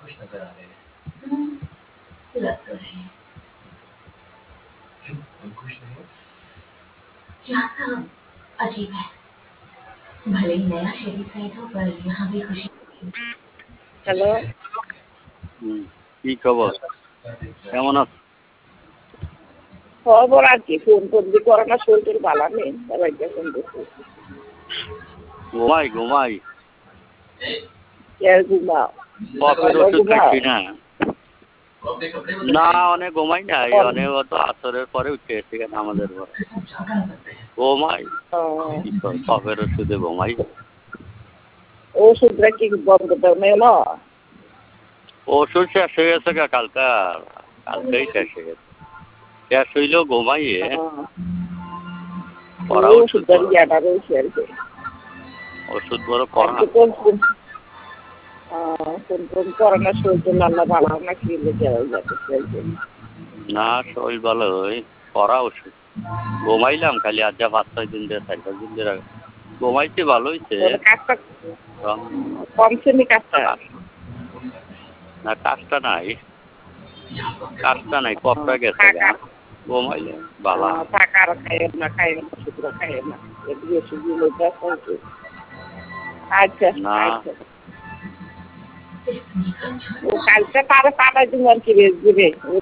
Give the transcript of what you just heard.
खुश नजर आ रहे हैं। लग तो रही है। क्यों तुम खुश नहीं हो? यहाँ सब अजीब है। भले ही नया शहरी साइड हो पर यहाँ भी खुशी হ্যালো। কি খবর? কেমন আছো? খবর আর কি, ফোন করবি করে না, শরীর ভালো নেই, সবাইকে ফোন করছি। ঘুমাই কে ঘুমাও? কফের সকালেও ওষুধ ঘুমাও? খাচ্ছি না। না অনেক ঘুমাই নাই, অনেক তো আসরের পরে উঠে এসে গেছে আমাদের ঘরে ঘুমাই। কি কর, কফের ওষুধে ঘুমাই। ওষুধটা কি বন্ধ দাও না? ওষুধ শেষ হয়ে গেছে কালকেই শেষ হয়ে গেছে। শেষ হইলেও ঘুমাইয়ে করা ওষুধ ওষুধটা ইয়াটা রয়েছে আর কি। ওষুধ বড় করা কোন করে না, শরীর আল্লাহ ভালো না, কি লেগে যাচ্ছে। না শরীর ভালো ওই করা ওষুধ ঘুমাইলাম খালি আজ 5-6 দিন ধরে 4-5 দিন ধরে ঘুমাইছি, ভালো হয়েছে। কাজটা কমছে নি কাজটা? না কাজটা নাই কপটা গেছে ঘুমাইলে ভালো। টাকা আর খাইয়েন না, ওষুধ খাইয়েন না, আচ্ছা আচ্ছা। ও কালকে তারা পাঠাই দিব আর কি দিবে।